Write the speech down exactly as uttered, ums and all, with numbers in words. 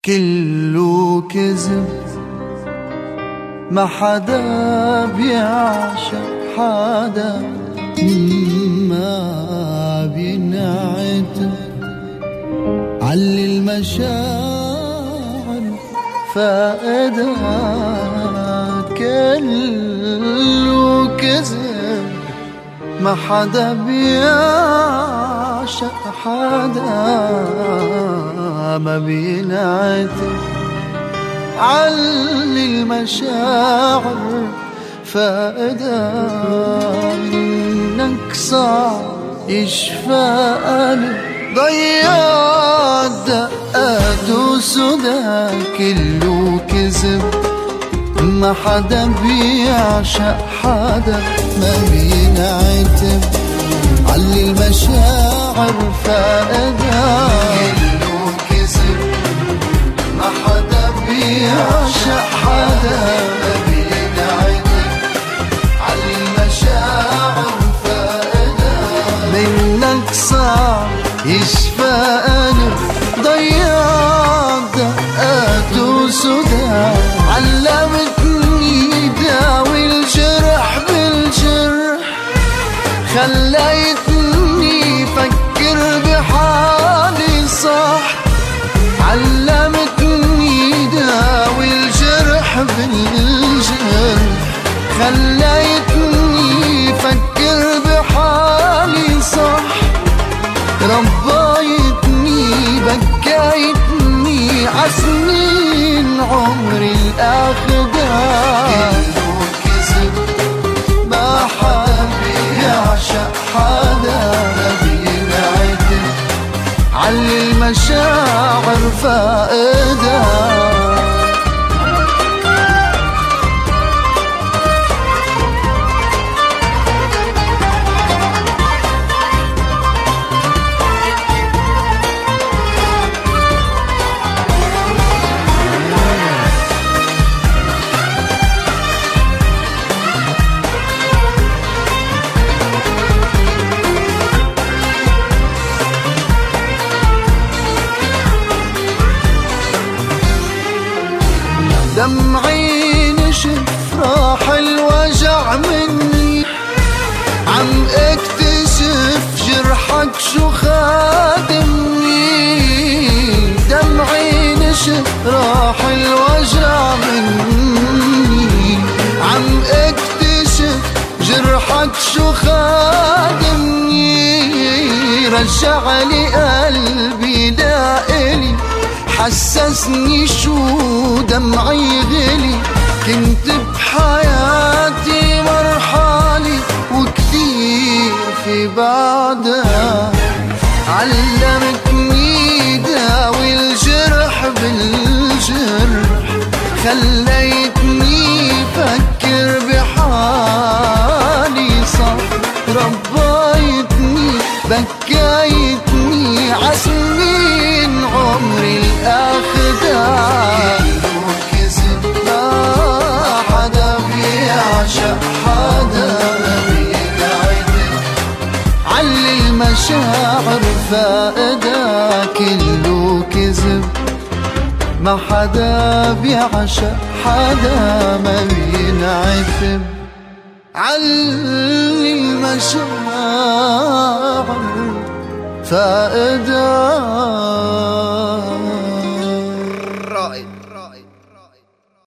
كله كذب، ما حدا بيعشق حدا، ما بينعتب علي المشاعر فائدها. كله كذب، ما حدا بيعشق حدا، ما بينعتب علي المشاعر فائدة. منك صعب يشفى قلب ضيعت دقات وسودا. كله كذب، ما حدا بيعشق حدا، ما بينعتب علي المشاعر فائدة. كله كذب، ما حدا بيعشق حدا، ما بينعتب علي المشاعر فائدة. منك صعب يشفى قلب ضيعت دقات وسودا. علمتني داوي الجرح بالجرح، خليتني فكر بحالي صح. علمتني داوي الجرح بالجرح، خليتني فكر بحالي صح. ربيتني بكيتني عسنين عمري الأخدع. كله كذب، ما حدا بيعشق حدا، ما بينعتب علي المشاعر فائدة. دمعي نشف راح الوجع مني، عم اكتشف جرحك شو خادمني. دمعي نشف راح الوجع مني، عم اكتشف جرحك شو خادمني. رجع لي قلبي لإلي، حسسني شو دمعي غلي. كنت بحياتي مرحالي وكتير في بعدها. علمتني داوي الجرح بالجرح، خليتني فكر بحالي صح. ربيتني بكيتني عسنين عمري الأخدع. كله كذب، ما حدا بيعشق حدا، ما بينعتب علي المشاعر فائدة. كله كذب، ما حدا بيعشق حدا، ما بينعتب علي المشاعر فائدة. رائد.